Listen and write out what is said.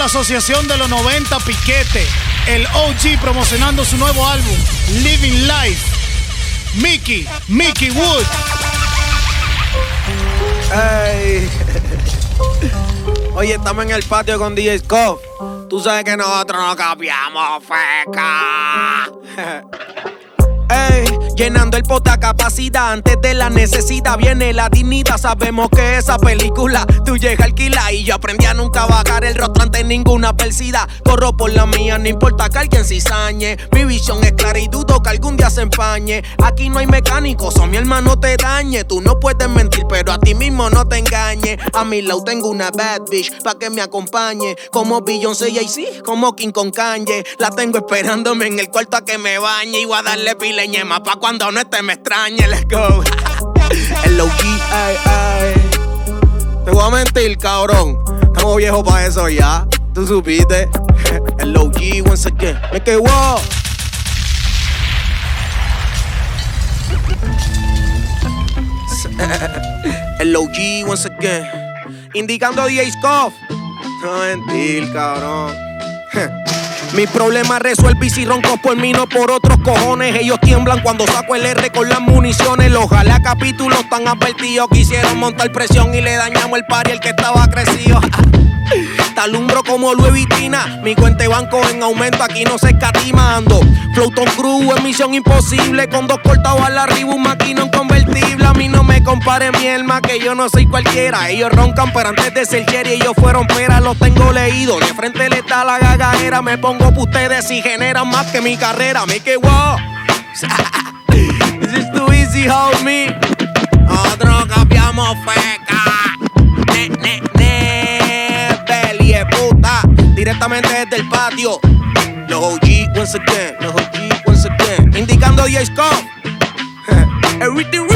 la asociación de los 90 Piquete, el OG promocionando su nuevo álbum, Living Life. Mickey Wood. Hey. Oye, estamos en el patio con DJ Scoff. Tú sabes que nosotros no cambiamos, feca. Ey, llenando el pote a capacidad. Antes de la necesidad viene la dignidad. Sabemos que esa película tú llegas a alquilar. Y yo aprendí a nunca bajar el rostro ante ninguna adversidad. Corro por la mía, no importa que alguien cizañe. Mi visión es clara y dudo que algún día se empañe. Aquí no hay mecánicos, o mi hermano te dañe. Tú no puedes mentir, pero a ti mismo no te engañes. A mi lado tengo una bad bitch pa' que me acompañe. Como Beyoncé y Jay-Z, como King con Kanye. La tengo esperándome en el cuarto a que me bañe. Y voy a darle pile ñema pa' cuando no esté me extrañe. Let's go. El OG, ay, ay. Te voy a mentir, cabrón. Estamos viejos pa' eso ya. Tú supiste. El OG once again. Me quedó. El OG once again. Indicando DJ Scoff. No mentir, cabrón. Mi problema resuelve y si ronco por mí, no por otros cojones. Ellos tiemblan cuando saco el R con las municiones. Los jala capítulos tan advertidos. Quisieron montar presión y le dañamos el party al que estaba crecido. Te alumbro como Louis Vuitton. Mi cuenta de banco en aumento, aquí no se escatima. Ando Floaton Crew en misión imposible. Con 2 cortados al arriba, un maquinón convertible. A mí no me compare mi alma, que yo no soy cualquiera. Ellos roncan, pero antes de ser Jerry ellos fueron peras. Los tengo leídos, de frente le está la gagadera. Me pongo pa' ustedes y generan más que mi carrera. Me que wow. This is too easy, homie. Nosotros cambiamos feca. Puta, directamente desde el patio. Los OG once again, los OG once again. Indicando DJ Scoff. Everything